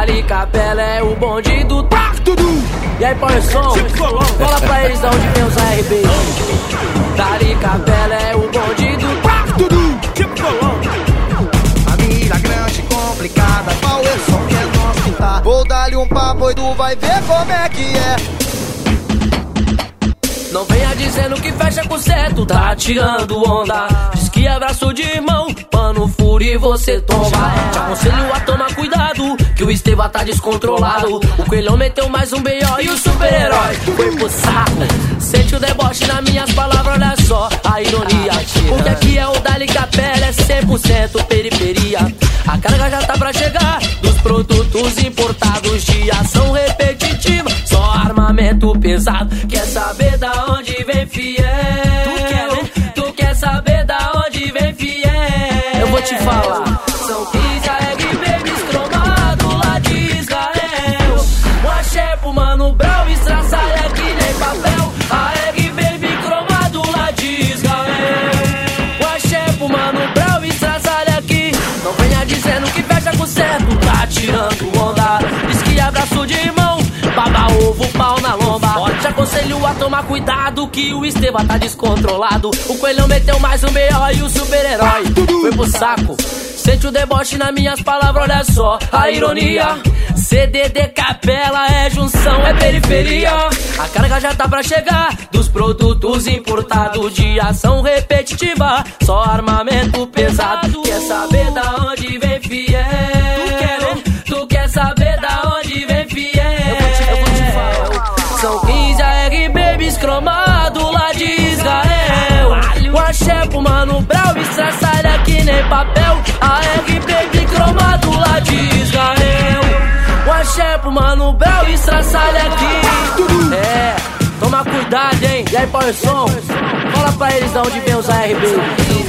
Dali Capela é o bonde do tudo. E aí, Powerson, fala pra eles de onde vem os ARB. Dali Capela é o bonde do tudo. Família grande, complicada, Powerson que é nosso tá. Vou dar-lhe um papo e tu vai ver como é que é. Não venha dizendo que fecha com certo, tá tirando onda. Diz que abraço de irmão, mano, fúria e você toma. Te aconselho a tomar cuidado, que o Esteva tá descontrolado. O Coelhão meteu mais um B.O. e o super-herói foi pro saco. Sente o deboche nas minhas palavras, olha só a ironia. Porque aqui é o Dali Capela, é 100% periferia. A carga já tá pra chegar dos produtos importados de ação repetitiva. Só armamento pesado. Quer saber da onde vem fiel? Tu quer saber da onde vem fiel? Eu vou te falar. São 15 ARB babies cromado lá de Israel. O axé pro Mano Brown, estraçalha que nem papel. ARB baby cromado lá de Israel. O axé pro Mano Brown, estraçalha aqui. Não venha dizendo que fecha com certo, tá tirando onda. Diz que abraço de irmão, baba ovo, pau na lomba. Te aconselho a tomar cuidado, que o Esteva tá descontrolado. O Coelhão meteu mais um B.O. e o super-herói foi pro saco. Sente o deboche nas minhas palavras, olha só a ironia. CDD Capela é junção, é periferia. A carga já tá pra chegar dos produtos importados de ação repetitiva. Só armamento pesado. Quer saber da onde vem fiel? Tu quer saber da onde vem fiel? Eu vou te falar. São 15 ARB babies cromado lá de Israel. O axé pro Mano Brown, estraçalha que nem papel. ARB baby cromado lá de Israel. O axé pro Mano Brown, estraçalha aqui. É, toma cuidado, hein. E aí, Powerson, fala pra eles de onde vem os ARB.